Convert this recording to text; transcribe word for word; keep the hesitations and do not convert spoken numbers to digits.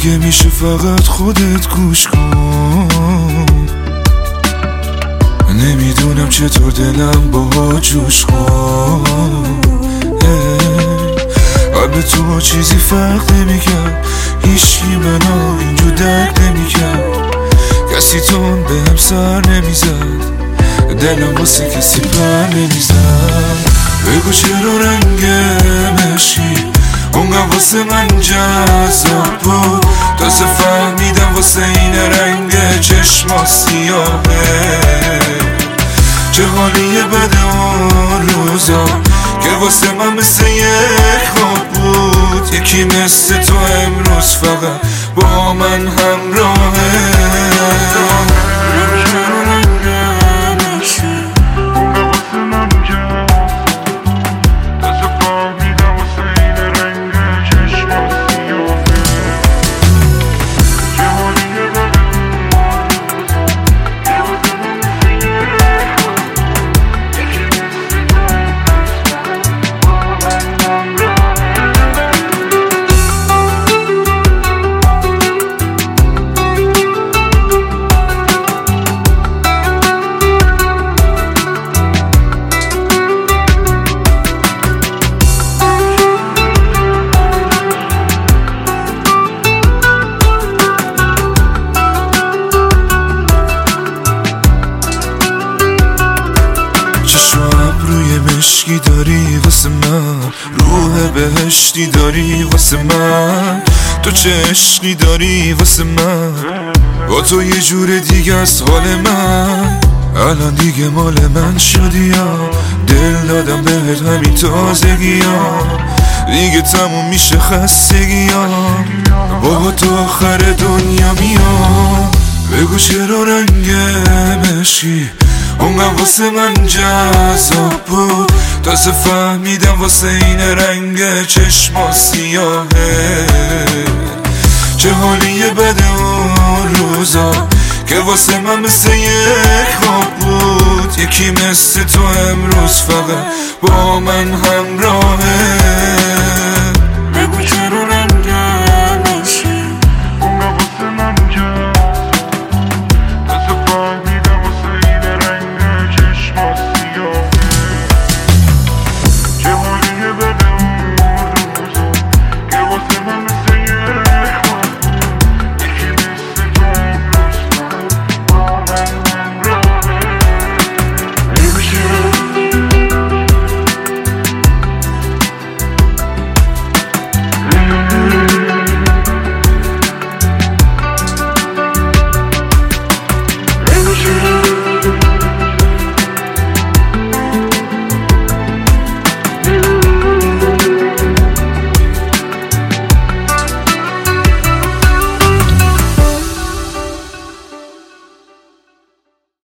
اگه میشه فقط خودت گوش کن، نمیدونم چطور دلم با جوش کن. قلب تو چیزی فرق نمیکرد، هیچکی منو اینجور درک نمیکرد، کسی تون به هم سر نمیزد، دلم واسه کسی پر نمیزد. بگو چرا رنگ مشکی اونقدر واسه من جذاب بود، تازه فهمیدم واسه این رنگ چشما سیاهه. چه حالیه بده اون روزا که واسه من مثل یک خواب بود، یکی مثل تو امروز فقط با من همراهه. مشکی داری واسه من، روح بهشتی داری واسه من، تو چه عشقی داری واسه من، با تو یه جور دیگه از حال من. الان دیگه مال من شدی ها، دل دادم بهت همین تازگی ها، دیگه تموم میشه خستگی ها، با تو آخر دنیا میام. بگو چرا رنگ مشکی اونقدر واسه من جذاب بود، تازه فهمیدم واسه این رنگ چشما سیاهه. چه حالیه بده اون روزا که واسه من مثل یک خواب بود، یکی مثل تو امروز فقط با من همراهه.